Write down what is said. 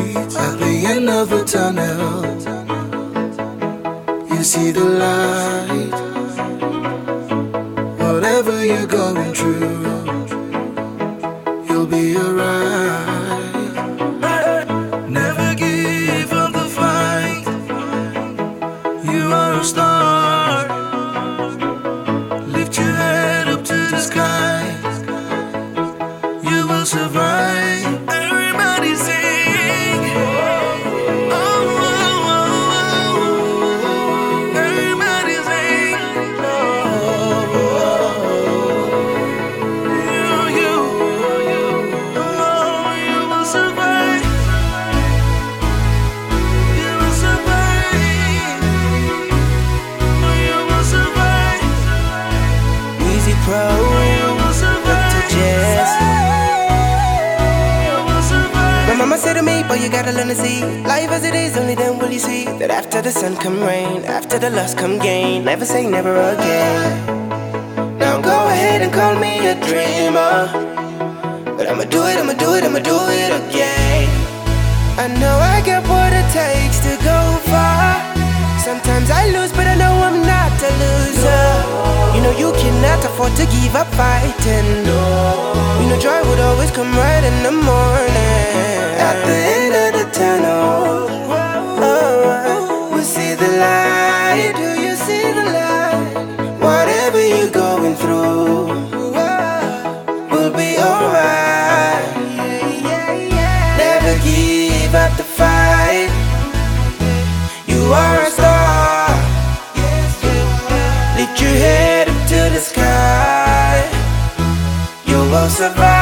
At the end of the tunnel, you see the light. Whatever you're going through, you'll be alright. Never give up the fight. You are a star. Lift your head up to the sky. You will survive. Everybody sing. Oh, oh, oh, oh. Everybody sing. Oh, you will survive. You will survive. You will survive. Weezy Pro, Dr. Jazz. My mama said to me, boy, you gotta learn to see life as it is, only then will you see that after the sun come rain, after the loss come gain. Never say never again. Now go ahead and call me a dreamer, but I'ma do it, I'ma do it, I'ma do it again. I know I got what it takes to go far. Sometimes I lose, but I know I'm not a loser. You know you cannot afford to give up fighting. You know joy would always come right in the morning. At the end of the tunnel, we see the light. Do you see the light? Whatever you're going through will be alright. Never give up the fight. You are a star. Lift your head up to the sky. You will survive.